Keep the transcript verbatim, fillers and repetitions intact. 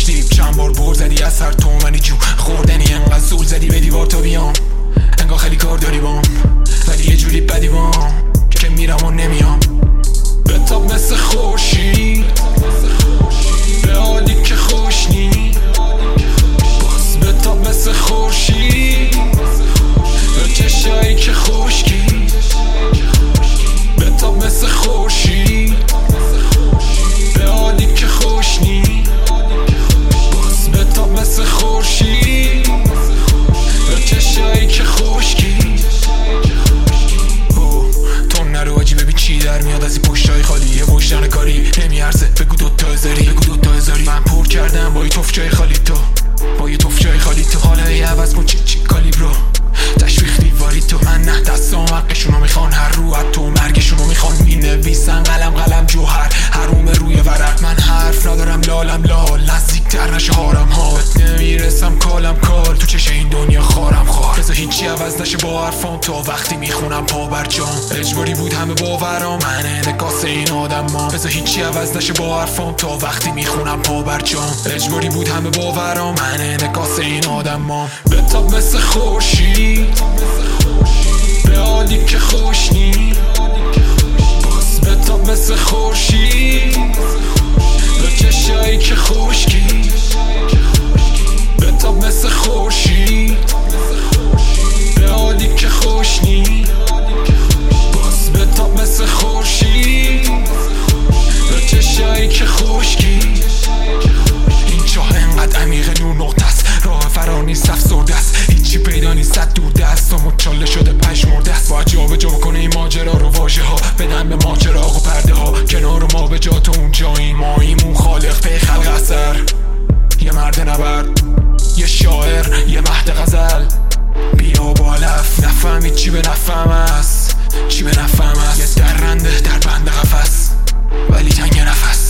دیپ. چند بار بر زدی از هر تومنی جو خوردنی، انقدر زول زدی به دیوار تا بیام، انگار خیلی کار داری بام، ولی یه جوری بدی بام که میرم و نمیام. بتاب مثل خورشید به حالی که خوشنی، باز بتاب مثل خورشید به چشایی که خشکی. بتاب مثل خورشید به حالی که خوشنی، باز بتاب مثل خورشید به چشایی که خشکی. تو نرو آجی ببین چی در میاد از این پشتای خالی، یه پشتن کاری نمیارزه بگو دوتا هزاری، بگو دوتا هزاری. من پر کردم با یه توف جای خالی، تو با یه توف جای خالی، تو حالا یه عوض کن چی چی کالیبرو تشویق دیواری. تو من نه دستام حقشونو میخوان، هر رو از تو مرگشونو میخوان، مینویسن قلم قلم جوهر حروم روی ورق. من حرف ندارم لالم لال، نزدیکتر نشه هارم ها، نمیرسم کالم کال، تو چشه این دنیا خارم خار. بذار هیچی عوض نشه با حرفام، تا وقتی میخونم پا بر جام، اجباری بود همه باورام، من انعکاس این آدم ما. بذار هیچی عوض نشه با حرفام، تا وقتی میخونم پا بر جام، اجباری بود همه باورام، من انعکاس این آدم ما. بتاب مثل خورشید به حالی که خوشنی، باز بتاب مثل خورشید به چشایی که خشکی. بتاب مثل خورشید به حالی که خوشنی، باز بتاب مثل خورشید به چشایی که خشکی. این چاه انقدر عمیق نور نقطه است، راه فرار نیست افسرده است، هیچی پیدا نیست صد دور دستامو چاله شده پشمرده است. باید جا به جا کنه این ماجرا رو، واژه ها بدن به ما چراغ و پرده ها، کنار ما به جا تو اونجایی، ماییم اون خالق پی خلق اثر. یه مرد نبرد، یه شاعر، یه مهد غزل، بیا با علف. نفهمید چی به نفهم است، چی به نفهم است. یه درنده در بند قفس ولی تنگ نفس.